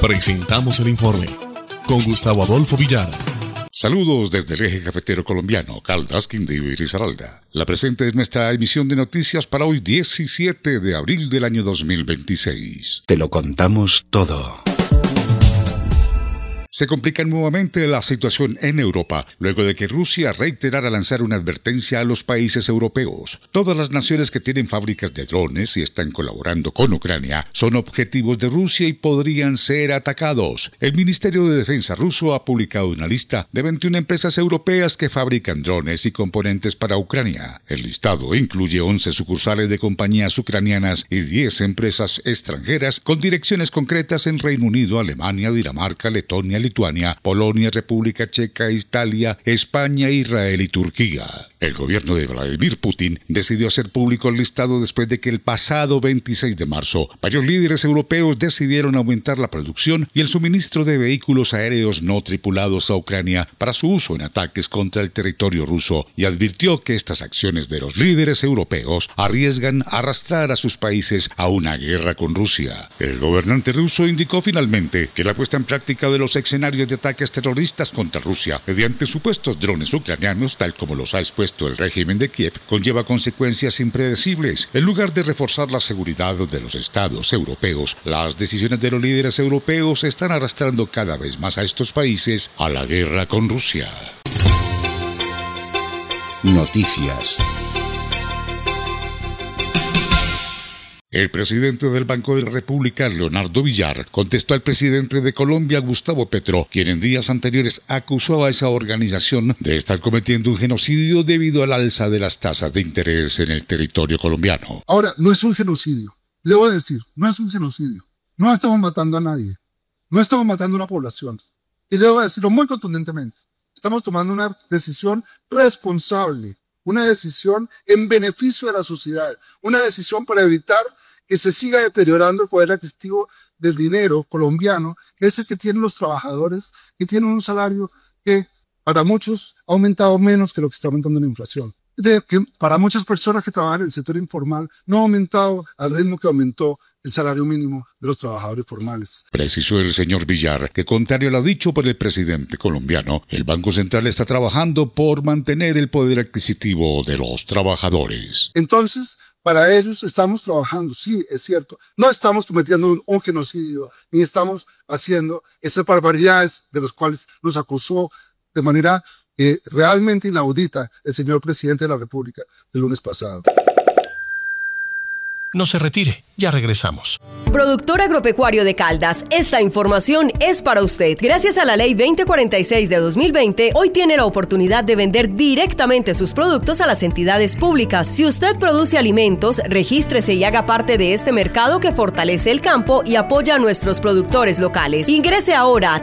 Presentamos el informe con Gustavo Adolfo Villar. Saludos desde el eje cafetero colombiano, Caldas, Quindío y Risaralda. La presente es nuestra emisión de noticias para hoy 17 de abril del año 2026. Te lo contamos todo. Se complica nuevamente la situación en Europa, luego de que Rusia reiterara lanzar una advertencia a los países europeos. Todas las naciones que tienen fábricas de drones y están colaborando con Ucrania son objetivos de Rusia y podrían ser atacados. El Ministerio de Defensa ruso ha publicado una lista de 21 empresas europeas que fabrican drones y componentes para Ucrania. El listado incluye 11 sucursales de compañías ucranianas y 10 empresas extranjeras con direcciones concretas en Reino Unido, Alemania, Dinamarca, Letonia, Lituania, Polonia, República Checa, Italia, España, Israel y Turquía. El gobierno de Vladimir Putin decidió hacer público el listado después de que el pasado 26 de marzo varios líderes europeos decidieron aumentar la producción y el suministro de vehículos aéreos no tripulados a Ucrania para su uso en ataques contra el territorio ruso y advirtió que estas acciones de los líderes europeos arriesgan arrastrar a sus países a una guerra con Rusia. El gobernante ruso indicó finalmente que la puesta en práctica de los escenarios de ataques terroristas contra Rusia mediante supuestos drones ucranianos, tal como los ha expuesto el régimen de Kiev, conlleva consecuencias impredecibles. En lugar de reforzar la seguridad de los estados europeos, las decisiones de los líderes europeos están arrastrando cada vez más a estos países a la guerra con Rusia. Noticias. El presidente del Banco de la República, Leonardo Villar, contestó al presidente de Colombia, Gustavo Petro, quien en días anteriores acusó a esa organización de estar cometiendo un genocidio debido al alza de las tasas de interés en el territorio colombiano. Ahora, no es un genocidio. Le voy a decir, no es un genocidio. No estamos matando a nadie. No estamos matando a una población. Y debo decirlo muy contundentemente. Estamos tomando una decisión responsable, una decisión en beneficio de la sociedad, una decisión para evitar que se siga deteriorando el poder adquisitivo del dinero colombiano, que es el que tienen los trabajadores, que tienen un salario que para muchos ha aumentado menos que lo que está aumentando la inflación. Que para muchas personas que trabajan en el sector informal no ha aumentado al ritmo que aumentó el salario mínimo de los trabajadores formales. Precisó el señor Villar que, contrario a lo dicho por el presidente colombiano, el Banco Central está trabajando por mantener el poder adquisitivo de los trabajadores. Entonces, para ellos estamos trabajando, sí, es cierto. No estamos cometiendo un genocidio, ni estamos haciendo esas barbaridades de las cuales nos acusó de manera realmente inaudita el señor presidente de la República el lunes pasado. No se retire, ya regresamos. Productor Agropecuario de Caldas, esta información es para usted. Gracias a la Ley 2046 de 2020, hoy tiene la oportunidad de vender directamente sus productos a las entidades públicas. Si usted produce alimentos, regístrese y haga parte de este mercado que fortalece el campo y apoya a nuestros productores locales. Ingrese ahora a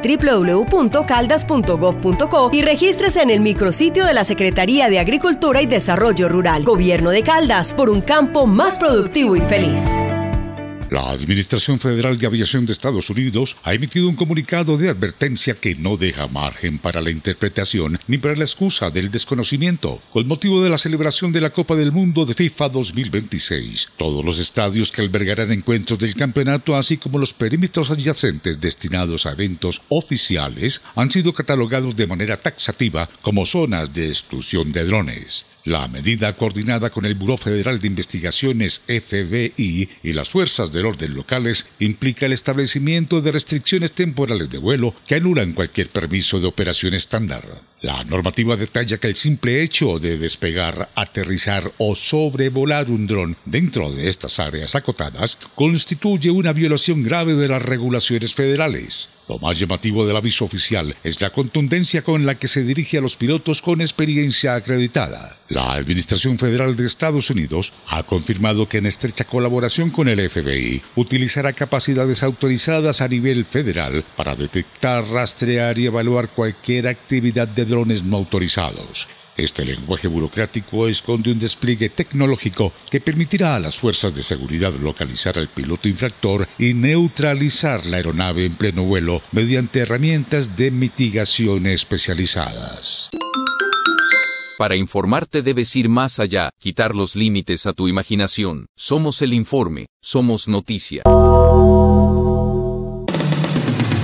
www.caldas.gov.co y regístrese en el micrositio de la Secretaría de Agricultura y Desarrollo Rural. Gobierno de Caldas, por un campo más productivo y feliz. La Administración Federal de Aviación de Estados Unidos ha emitido un comunicado de advertencia que no deja margen para la interpretación ni para la excusa del desconocimiento. Con motivo de la celebración de la Copa del Mundo de FIFA 2026, todos los estadios que albergarán encuentros del campeonato, así como los perímetros adyacentes destinados a eventos oficiales, han sido catalogados de manera taxativa como zonas de exclusión de drones. La medida, coordinada con el Buró Federal de Investigaciones FBI y las fuerzas del orden locales, implica el establecimiento de restricciones temporales de vuelo que anulan cualquier permiso de operación estándar. La normativa detalla que el simple hecho de despegar, aterrizar o sobrevolar un dron dentro de estas áreas acotadas constituye una violación grave de las regulaciones federales. Lo más llamativo del aviso oficial es la contundencia con la que se dirige a los pilotos con experiencia acreditada. La Administración Federal de Estados Unidos ha confirmado que en estrecha colaboración con el FBI utilizará capacidades autorizadas a nivel federal para detectar, rastrear y evaluar cualquier actividad de drones no autorizados. Este lenguaje burocrático esconde un despliegue tecnológico que permitirá a las fuerzas de seguridad localizar al piloto infractor y neutralizar la aeronave en pleno vuelo mediante herramientas de mitigación especializadas. Para informarte debes ir más allá, quitar los límites a tu imaginación. Somos el informe, somos noticia.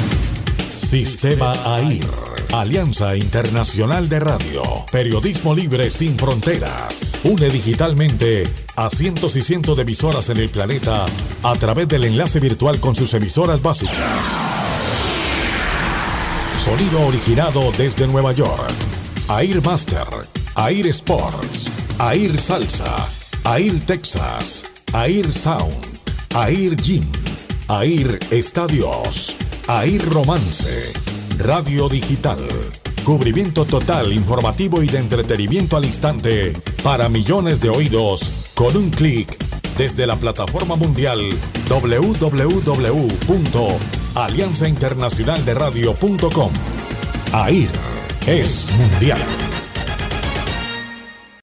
Sistema AIR, Alianza Internacional de Radio, periodismo libre sin fronteras. Une digitalmente a cientos y cientos de emisoras en el planeta a través del enlace virtual con sus emisoras básicas. Sonido originado desde Nueva York. AIR Master, AIR Sports, AIR Salsa, AIR Texas, AIR Sound, AIR Gym, AIR Estadios, AIR Romance, Radio Digital. Cubrimiento total, informativo y de entretenimiento al instante para millones de oídos con un clic desde la plataforma mundial www.alianzainternacionalderadio.com. AIR es mundial.